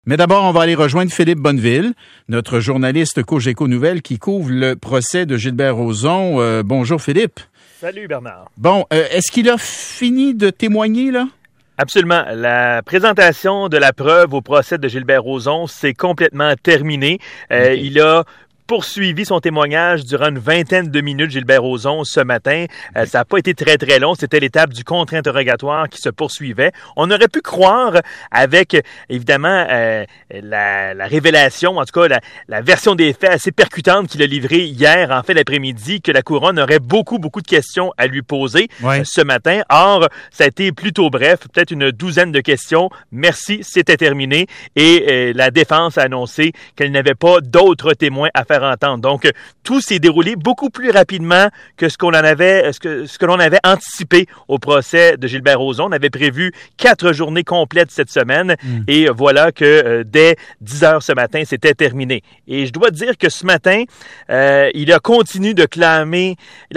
Mais d'abord, on va aller rejoindre Philippe Bonneville, notre journaliste Cogeco Nouvelles qui couvre le procès de Gilbert Rozon. Bonjour Philippe. Salut Bernard. Bon, est-ce qu'il a fini de témoigner là? Absolument. La présentation de la preuve au procès de Gilbert Rozon, c'est complètement terminé. Okay. Il a poursuivi son témoignage durant une vingtaine de minutes, Gilbert Rozon, ce matin. Ça n'a pas été très, très long. C'était l'étape du contre-interrogatoire qui se poursuivait. On aurait pu croire, avec, évidemment, la révélation, en tout cas, la version des faits assez percutante qu'il a livrée hier, en fin d'après-midi, que la couronne aurait beaucoup de questions à lui poser ce matin. Or, ça a été plutôt bref, peut-être une douzaine de questions. Merci, c'était terminé. Et la défense a annoncé qu'elle n'avait pas d'autres témoins à faire entendre. Donc, tout s'est déroulé beaucoup plus rapidement que ce que l'on avait anticipé au procès de Gilbert Rozon. On avait prévu 4 journées complètes cette semaine et voilà que dès 10 heures ce matin, c'était terminé. Et je dois dire que ce matin, il a continué de clamer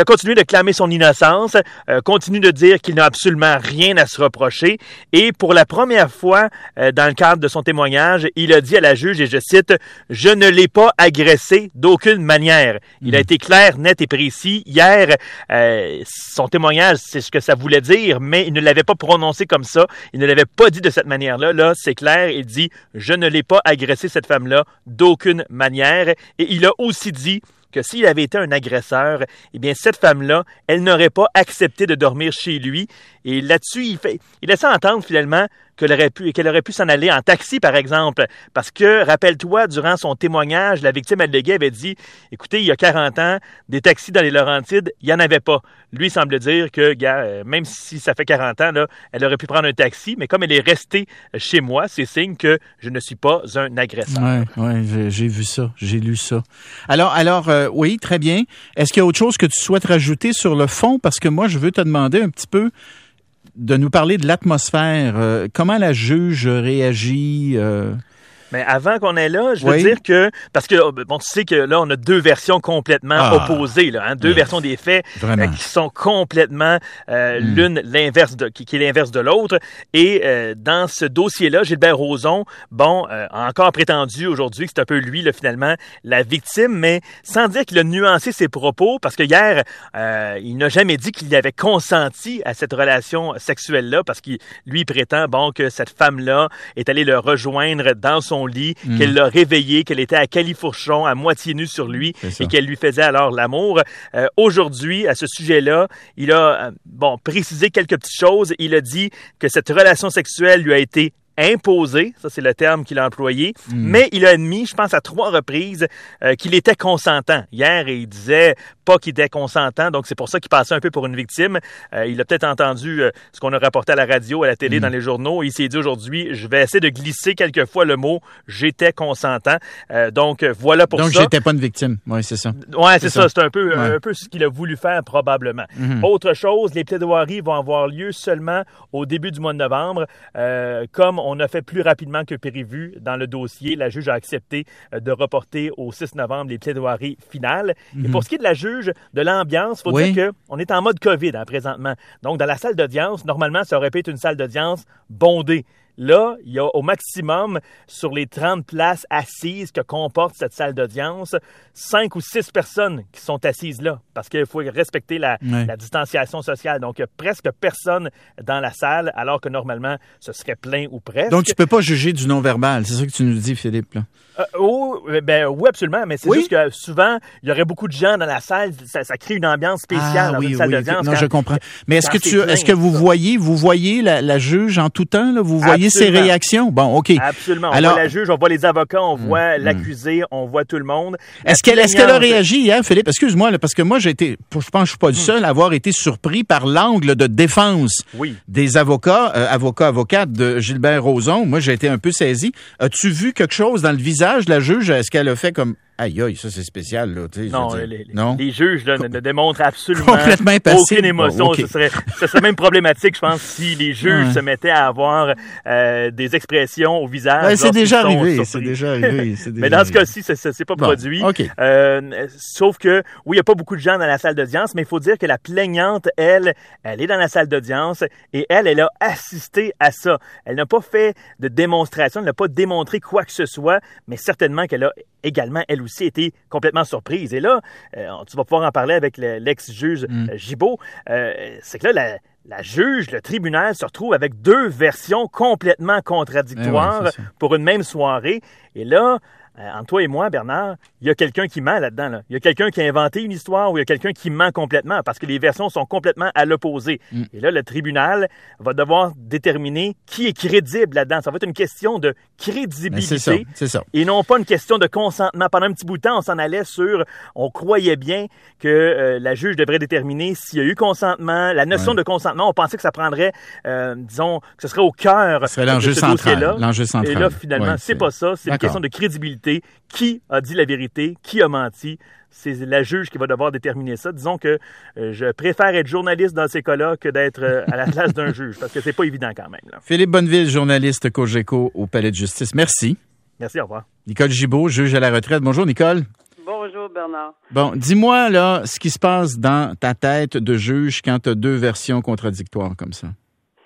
son innocence, continue de dire qu'il n'a absolument rien à se reprocher et pour la première fois dans le cadre de son témoignage, il a dit à la juge, et je cite, « Je ne l'ai pas agressé d'aucune manière. » Il a été clair, net et précis. Hier, son témoignage, c'est ce que ça voulait dire, mais il ne l'avait pas prononcé comme ça. Il ne l'avait pas dit de cette manière-là. Là, c'est clair. Il dit « Je ne l'ai pas agressé, cette femme-là, d'aucune manière. » Et il a aussi dit que s'il avait été un agresseur, eh bien, cette femme-là, elle n'aurait pas accepté de dormir chez lui. Et là-dessus, il laissait entendre, finalement, qu'elle aurait pu s'en aller en taxi, par exemple. Parce que, rappelle-toi, durant son témoignage, la victime alléguée avait dit « Écoutez, il y a 40 ans, des taxis dans les Laurentides, il n'y en avait pas. » Lui, il semble dire que, même si ça fait 40 ans, là, elle aurait pu prendre un taxi, mais comme elle est restée chez moi, c'est signe que je ne suis pas un agresseur. Oui, j'ai vu ça, j'ai lu ça. Alors, oui, très bien. Est-ce qu'il y a autre chose que tu souhaites rajouter sur le fond? Parce que moi, je veux te demander un petit peu de nous parler de l'atmosphère. Comment la juge réagit? Mais avant qu'on ait là, je veux dire que, parce que, bon, tu sais que là, on a 2 versions complètement opposées, là, hein, 2 versions des faits qui sont complètement l'une l'inverse qui est l'inverse de l'autre. Et dans ce dossier-là, Gilbert Rozon, a encore prétendu aujourd'hui que c'est un peu lui, là, finalement, la victime, mais sans dire qu'il a nuancé ses propos, parce que hier, il n'a jamais dit qu'il avait consenti à cette relation sexuelle-là, parce qu'il lui prétend, que cette femme-là est allée le rejoindre dans son lit, qu'elle l'a réveillé, qu'elle était à califourchon, à moitié nue sur lui, et qu'elle lui faisait alors l'amour. Aujourd'hui, à ce sujet-là, il a précisé quelques petites choses. Il a dit que cette relation sexuelle lui a été imposé, ça c'est le terme qu'il a employé, mais il a admis, je pense à 3 reprises, qu'il était consentant. Hier, il disait pas qu'il était consentant, donc c'est pour ça qu'il passait un peu pour une victime. Il a peut-être entendu ce qu'on a rapporté à la radio, à la télé, dans les journaux. Il s'est dit aujourd'hui, je vais essayer de glisser quelquefois le mot « j'étais consentant ». Donc voilà pour ça. Donc j'étais pas une victime, oui, c'est ça. Oui, c'est ça. C'est un peu ce qu'il a voulu faire probablement. Autre chose, les plaidoiries vont avoir lieu seulement au début du mois de novembre, comme on a fait plus rapidement que prévu dans le dossier. La juge a accepté de reporter au 6 novembre les plaidoiries finales. Et pour ce qui est de la juge, de l'ambiance, il faut dire qu'on est en mode COVID présentement. Donc, dans la salle d'audience, normalement, ça aurait pu être une salle d'audience bondée. Là, il y a au maximum, sur les 30 places assises que comporte cette salle d'audience, 5 ou 6 personnes qui sont assises là, parce qu'il faut respecter la distanciation sociale. Donc, il y a presque personne dans la salle, alors que normalement, ce serait plein ou presque. Donc, tu peux pas juger du non-verbal, c'est ça que tu nous dis, Philippe, là? Oui, absolument, mais c'est juste que souvent, il y aurait beaucoup de gens dans la salle, ça crée une ambiance spéciale dans une salle d'audience. Non, je comprends. Mais est-ce que vous voyez la juge en tout temps, là? Vous voyez ses réactions? Bon, OK. Absolument. On voit la juge, on voit les avocats, on voit l'accusé, on voit tout le monde. Est-ce qu'elle a réagi hier, Philippe? Excuse-moi, là, parce que moi, je pense que je suis pas le seul à avoir été surpris par l'angle de défense des avocates de Gilbert Rozon. Moi, j'ai été un peu saisi. As-tu vu quelque chose dans le visage de la juge? Est-ce qu'elle a fait comme... Aïe, aïe, ça, c'est spécial, là. Tu sais, Non, non? les juges là, ne démontrent absolument aucune émotion. Bon, okay. Ce serait même problématique, je pense, si les juges se mettaient à avoir des expressions au visage. Ouais, c'est déjà arrivé. Mais dans ce cas-ci, c'est pas produit. Okay. Sauf que, oui, il n'y a pas beaucoup de gens dans la salle d'audience, mais il faut dire que la plaignante, elle est dans la salle d'audience et elle a assisté à ça. Elle n'a pas fait de démonstration, elle n'a pas démontré quoi que ce soit, mais certainement qu'elle a également, elle aussi, été complètement surprise. Et là, tu vas pouvoir en parler avec l'ex-juge Gibault. C'est que là, la juge, le tribunal se retrouve avec deux versions complètement contradictoires pour une même soirée. Et là, entre toi et moi, Bernard, il y a quelqu'un qui ment là-dedans. Là. Il y a quelqu'un qui a inventé une histoire ou il y a quelqu'un qui ment complètement parce que les versions sont complètement à l'opposé. Et là, le tribunal va devoir déterminer qui est crédible là-dedans. Ça va être une question de crédibilité c'est ça. Et non pas une question de consentement. Pendant un petit bout de temps, on s'en allait sur... On croyait bien que la juge devrait déterminer s'il y a eu consentement. La notion de consentement, on pensait que ça prendrait, disons, que ce serait au cœur de ce dossier-là. L'enjeu central. Et là, finalement, c'est pas ça. C'est une question de crédibilité. Qui a dit la vérité? Qui a menti? C'est la juge qui va devoir déterminer ça. Disons que je préfère être journaliste dans ces cas-là que d'être à la place d'un juge, parce que c'est pas évident quand même. Là. Philippe Bonneville, journaliste Cogeco au Palais de justice. Merci. Merci, au revoir. Nicole Gibault, juge à la retraite. Bonjour, Nicole. Bonjour, Bernard. Bon, dis-moi, là, ce qui se passe dans ta tête de juge quand tu as deux versions contradictoires comme ça.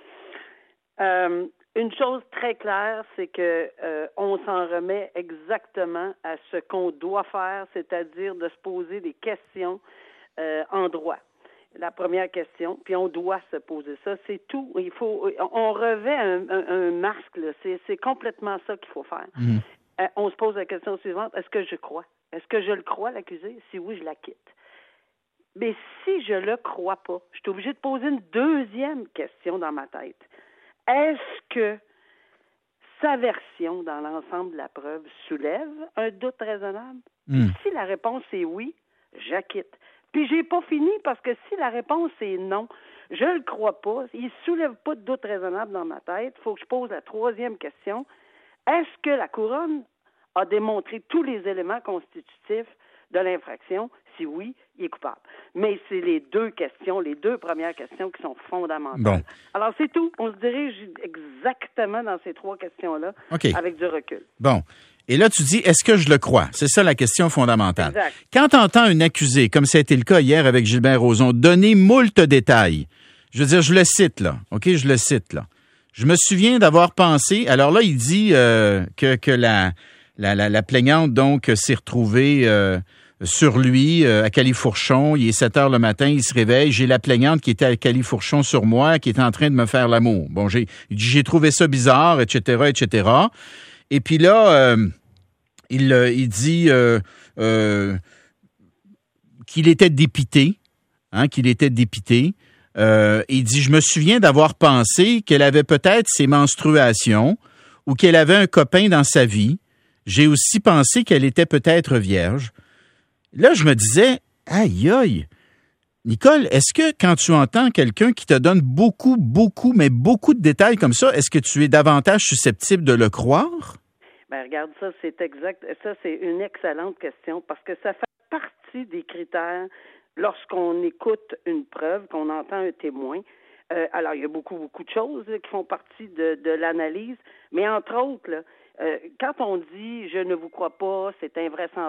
Une chose très claire, c'est que on s'en remet exactement à ce qu'on doit faire, c'est-à-dire de se poser des questions en droit. La première question, puis on doit se poser ça, c'est tout. On revêt un masque, là. C'est complètement ça qu'il faut faire. On se pose la question suivante, est-ce que je crois? Est-ce que je le crois, l'accusé? Si oui, je la quitte. Mais si je le crois pas, je suis obligée de poser une deuxième question dans ma tête. Est-ce que sa version dans l'ensemble de la preuve soulève un doute raisonnable? Si la réponse est oui, j'acquitte. Puis j'ai pas fini parce que si la réponse est non, je le crois pas, il soulève pas de doute raisonnable dans ma tête, il faut que je pose la troisième question. Est-ce que la couronne a démontré tous les éléments constitutifs de l'infraction? Si oui, il est coupable. Mais c'est les deux premières questions qui sont fondamentales. Bon. Alors, c'est tout. On se dirige exactement dans ces trois questions-là avec du recul. Bon. Et là, tu dis, est-ce que je le crois? C'est ça la question fondamentale. Exact. Quand tu entends un accusé, comme ça a été le cas hier avec Gilbert Rozon, donner moult détails, je veux dire, je le cite là, OK? Je le cite là. Je me souviens d'avoir pensé, alors là, il dit que la plaignante, donc, s'est retrouvée... sur lui, à Califourchon, il est 7 heures le matin, il se réveille, j'ai la plaignante qui était à Califourchon sur moi, qui était en train de me faire l'amour. Bon, j'ai trouvé ça bizarre, etc., etc. Et puis là, il dit qu'il était dépité, il dit, je me souviens d'avoir pensé qu'elle avait peut-être ses menstruations ou qu'elle avait un copain dans sa vie. J'ai aussi pensé qu'elle était peut-être vierge. Là, je me disais, aïe, aïe, Nicole, est-ce que quand tu entends quelqu'un qui te donne beaucoup de détails comme ça, est-ce que tu es davantage susceptible de le croire? Ben regarde, ça, c'est exact. Ça, c'est une excellente question parce que ça fait partie des critères lorsqu'on écoute une preuve, qu'on entend un témoin. Alors, il y a beaucoup de choses qui font partie de l'analyse, mais entre autres, là, quand on dit « je ne vous crois pas »,« c'est invraisemblable »,«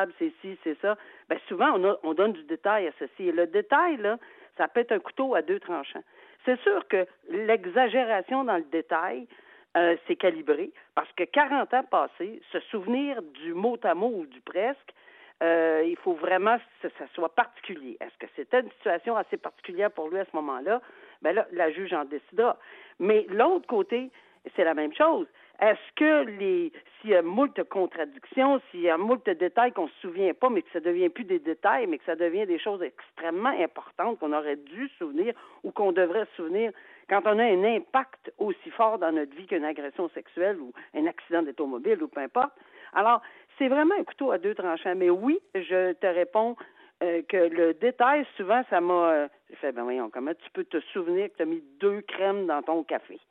c'est ci, c'est ça », ben souvent, on donne du détail à ceci. Et le détail, là, ça peut être un couteau à deux tranchants. C'est sûr que l'exagération dans le détail, c'est calibré, parce que 40 ans passés, se souvenir du mot à mot ou du presque, il faut vraiment que ça soit particulier. Est-ce que c'était une situation assez particulière pour lui à ce moment-là? Ben là, la juge en décidera. Mais l'autre côté, c'est la même chose. Est-ce que s'il y a moult contradictions, s'il y a moult détails qu'on ne se souvient pas, mais que ça ne devient plus des détails, mais que ça devient des choses extrêmement importantes qu'on aurait dû se souvenir ou qu'on devrait se souvenir quand on a un impact aussi fort dans notre vie qu'une agression sexuelle ou un accident d'automobile ou peu importe. Alors, c'est vraiment un couteau à deux tranchants. Mais oui, je te réponds que le détail, souvent, ça m'a... j'ai fait, ben voyons, comment tu peux te souvenir que tu as mis 2 crèmes dans ton café?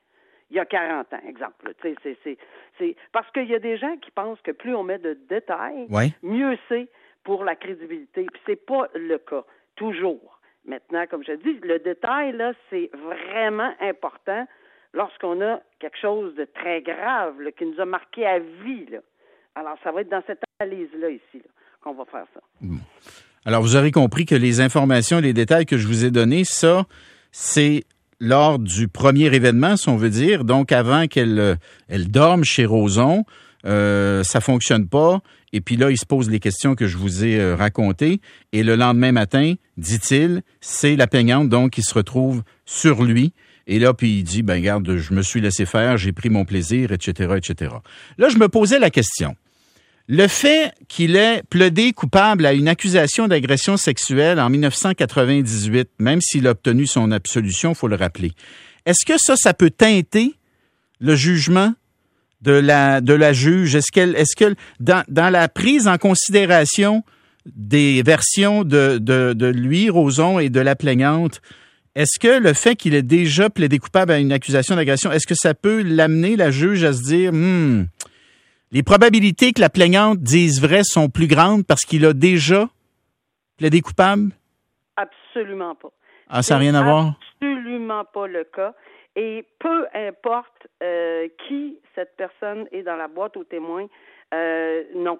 il y a 40 ans, exemple. C'est parce qu'il y a des gens qui pensent que plus on met de détails, mieux c'est pour la crédibilité. Puis c'est pas le cas, toujours. Maintenant, comme je dis, le détail, là, c'est vraiment important lorsqu'on a quelque chose de très grave là, qui nous a marqué à vie. Là. Alors, ça va être dans cette analyse-là ici là, qu'on va faire ça. Alors, vous aurez compris que les informations et les détails que je vous ai donnés, ça, c'est lors du premier événement, si on veut dire. Donc, avant qu'elle dorme chez Roson, ça fonctionne pas. Et puis là, il se pose les questions que je vous ai racontées. Et le lendemain matin, dit-il, c'est la plaignante donc qui se retrouve sur lui. Et là, puis il dit, ben regarde, je me suis laissé faire, j'ai pris mon plaisir, etc., etc. Là, je me posais la question. Le fait qu'il ait plaidé coupable à une accusation d'agression sexuelle en 1998, même s'il a obtenu son absolution, il faut le rappeler, est-ce que ça peut teinter le jugement de la juge? Est-ce que dans la prise en considération des versions de lui, Roson, et de la plaignante, est-ce que le fait qu'il ait déjà plaidé coupable à une accusation d'agression, est-ce que ça peut l'amener, la juge, à se dire, les probabilités que la plaignante dise vrai sont plus grandes parce qu'il a déjà plaidé coupable? Absolument pas. Ah, ça n'a rien à voir? Absolument pas le cas. Et peu importe qui cette personne est dans la boîte aux témoins, non.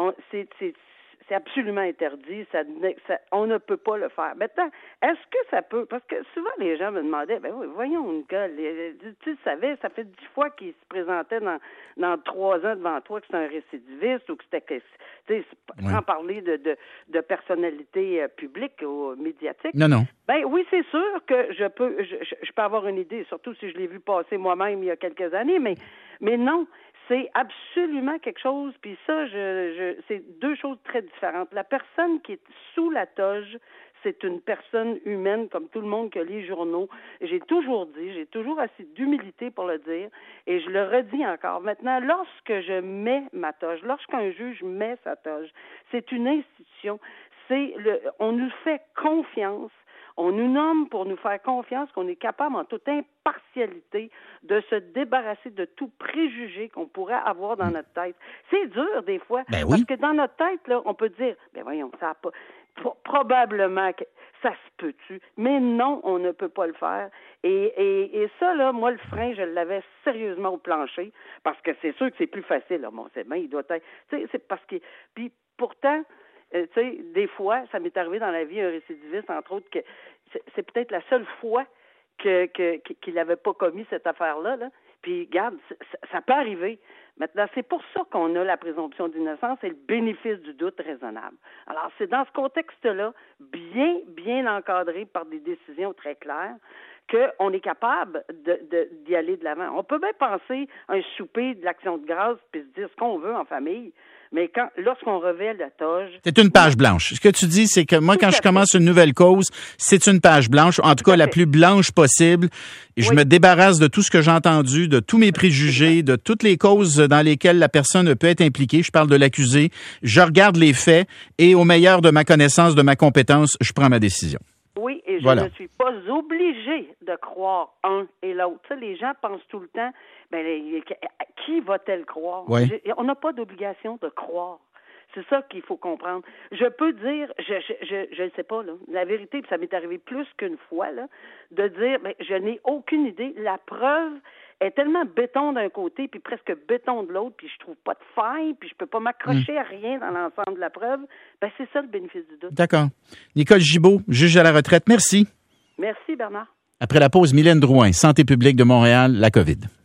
C'est absolument interdit. On ne peut pas le faire. Maintenant, est-ce que ça peut... Parce que souvent, les gens me demandaient, ben oui, voyons, Nicole, tu le savais, ça fait 10 fois qu'il se présentait dans 3 ans devant toi que c'est un récidiviste ou que c'était... Sans parler de personnalité publique ou médiatique. Non. Ben oui, c'est sûr que je peux avoir une idée, surtout si je l'ai vu passer moi-même il y a quelques années, mais non. C'est absolument quelque chose, puis ça, c'est deux choses très différentes. La personne qui est sous la toge, c'est une personne humaine, comme tout le monde qui a les journaux. J'ai toujours assez d'humilité pour le dire, et je le redis encore. Maintenant, lorsque je mets ma toge, lorsqu'un juge met sa toge, c'est une institution, on nous fait confiance. On nous nomme pour nous faire confiance qu'on est capable, en toute impartialité, de se débarrasser de tout préjugé qu'on pourrait avoir dans notre tête. C'est dur, des fois, parce que dans notre tête, là, on peut dire, ben voyons, ça n'a pas... Probablement que ça se peut-tu, mais non, on ne peut pas le faire. Et ça, là, moi, le frein, je l'avais sérieusement au plancher, parce que c'est sûr que c'est plus facile. Là. Bon, c'est bien, il doit être... Tu sais, c'est parce que... Puis pourtant... tu sais, des fois, ça m'est arrivé dans la vie, un récidiviste, entre autres, que c'est peut-être la seule fois qu'il n'avait pas commis cette affaire-là. Là. Puis, regarde, ça peut arriver. Maintenant, c'est pour ça qu'on a la présomption d'innocence et le bénéfice du doute raisonnable. Alors, c'est dans ce contexte-là, bien encadré par des décisions très claires, qu'on est capable d'y aller de l'avant. On peut bien penser à un souper de l'Action de grâce puis se dire ce qu'on veut en famille, mais lorsqu'on revêt la toge... C'est une page blanche. Ce que tu dis, c'est que moi, quand je commence une nouvelle cause, c'est une page blanche, en tout cas la plus blanche possible, et je me débarrasse de tout ce que j'ai entendu, de tous mes préjugés, de toutes les causes dans lesquelles la personne peut être impliquée. Je parle de l'accusé. Je regarde les faits et au meilleur de ma connaissance, de ma compétence, je prends ma décision. Oui, et je ne suis pas obligée de croire un et l'autre. Tu sais, les gens pensent tout le temps, qui va-t-elle croire? Oui. On n'a pas d'obligation de croire. C'est ça qu'il faut comprendre. Je peux dire, je ne sais pas, là, la vérité, puis ça m'est arrivé plus qu'une fois, là, de dire, je n'ai aucune idée. La preuve est tellement béton d'un côté, puis presque béton de l'autre, puis je trouve pas de faille, puis je peux pas m'accrocher à rien dans l'ensemble de la preuve. C'est ça le bénéfice du doute. D'accord. Nicole Gibault, juge à la retraite, merci. Merci, Bernard. Après la pause, Mylène Drouin, Santé publique de Montréal, la COVID.